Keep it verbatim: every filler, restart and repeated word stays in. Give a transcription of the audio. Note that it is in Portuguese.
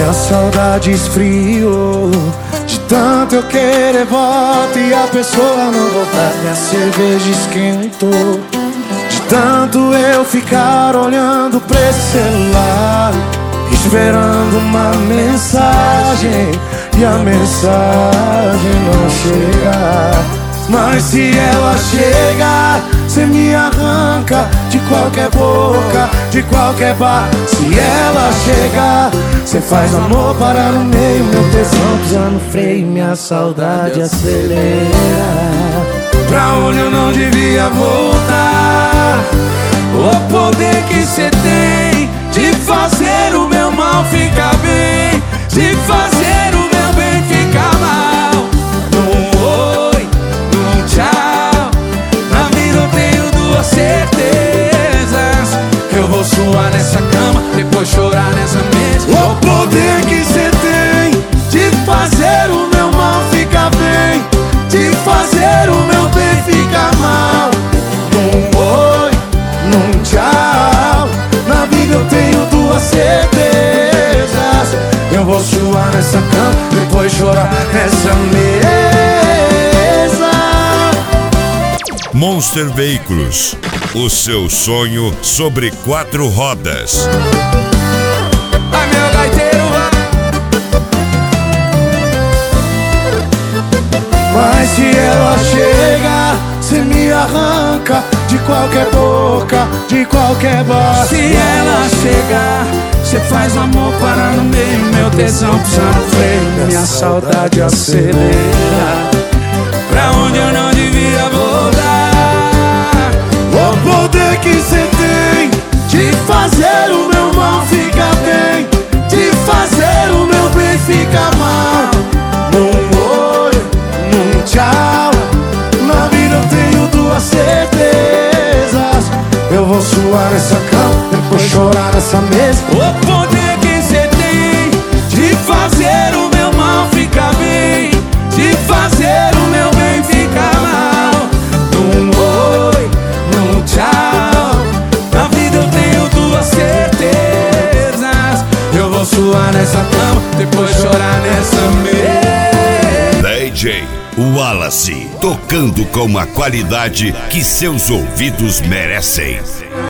minha saudade esfriou. De tanto eu querer volta e a pessoa não voltar, minha cerveja esquentou. De tanto eu ficar olhando pra esse celular, esperando uma mensagem, e a mensagem não chega. Mas se ela chegar, cê me arranca de qualquer boca, de qualquer bar. Se ela chegar, cê faz amor parar no meio, meu tesão pisa no freio, minha saudade acelera. Pra onde eu não devia voltar, o poder que cê tem de fazer o meu mal ficar bem, de fazer o meu bem ficar mal. Num oi, num tchau, na vida eu tenho duas certezas: eu vou suar nessa cama, depois chorar nessa mesa. O poder que cê tem de fazer o meu mal ficar bem, de fazer o meu bem ficar mal. Num oi, num tchau, na vida eu tenho duas certezas: eu vou suar nessa cama, depois chorar nessa mesa. Monster Veículos, o seu sonho sobre quatro rodas. Ai, meu gaiteiro, mas se ela chega, cê me arranca de qualquer boca, de qualquer bar. Se ela chegar, cê faz o amor parar no meio, meu tesão pisa no freio, minha saudade acelera. Pra onde eu não devia voltar, o poder que cê tem de fazer o meu mal ficar bem, de fazer o meu bem ficar mal. Num oi, num tchau, na vida eu tenho duas certezas: eu vou suar nessa cama, depois chorar nessa mesa. O poder que cê tem de fazer o meu mal ficar bem, de fazer o meu bem ficar mal. Num oi, num tchau, na vida eu tenho duas certezas: eu vou suar nessa cama, depois chorar nessa mesa. D J Wallace, tocando com a qualidade que seus ouvidos merecem.